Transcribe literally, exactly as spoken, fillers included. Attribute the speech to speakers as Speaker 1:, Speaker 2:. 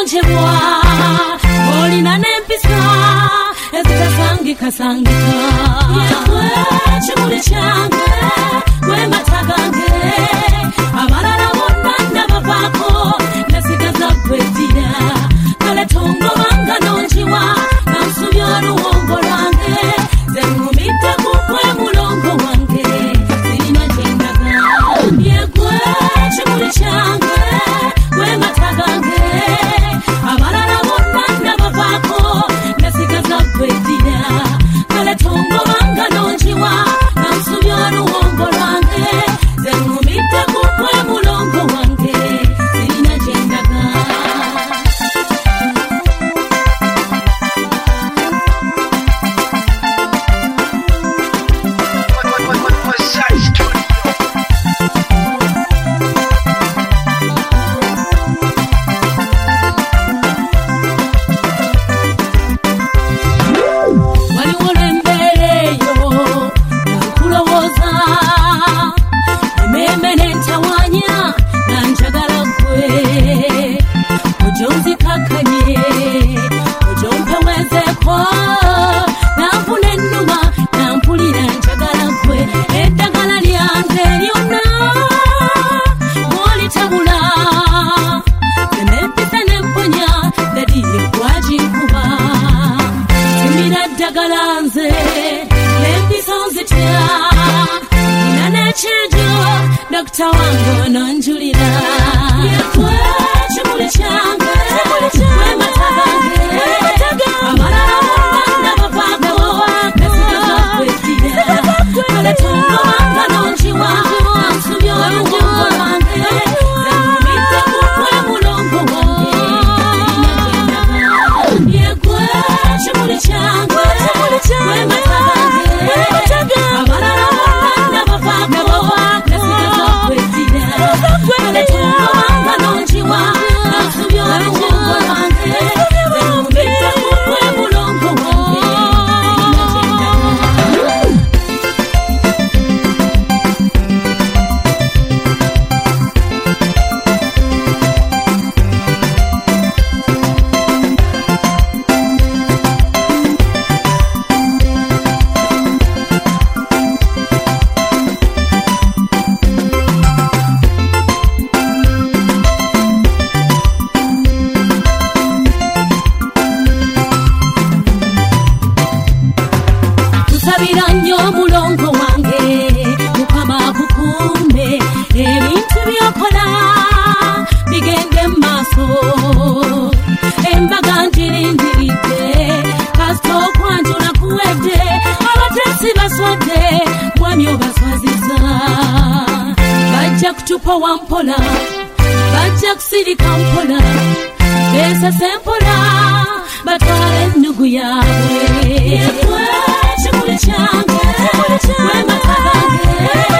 Speaker 1: wagonjebwa olina n'empisa ezitasangika sangika yewe kimuli kyange gwe mata gange abalala bonna nabavaako nasigaza kwetira kale tongobanga nonjiwa nansubya oluwombo lwange ze nkumidde kukwe mulongo wange sirina kyendaga yegwe kimuli kyange gwe mata gange abalala bonna nabavaako nasigaza kwetira kale tongobanga nonjiwa nansubya oluwombo lwange ze nkumidde kukwe mulongo wange sirina kyendaga. Dokta wangu nanjulira yekwe kimuli kyange gwe mata gange abalala bonna bavaako nasigaza kwetira kale tongobanga nonjiwa nansubya oluwombo lwange ze nkumidde kukwe mulongo wange sirina kyendaga yekwe kimuli kyange gwe mata gange abalala bonna bavaako kale tongobanga nonjiwa nansubya oluwombo lwange ze nkumidde kukwe mulongo wange sirina kyendaga. Tusabira nnyo mulongo wange Mukama akukuume ebintu byokola bigende mu maaso embaga ngirindiridde kasita okwanjula kuwedde abateesi baswadde mwami obaswaziza bajja kutupowa mpola bajja kusirika mpola beesase mpola batwala ennugu yaabwe yekwe kimuli kyange gwe mata gange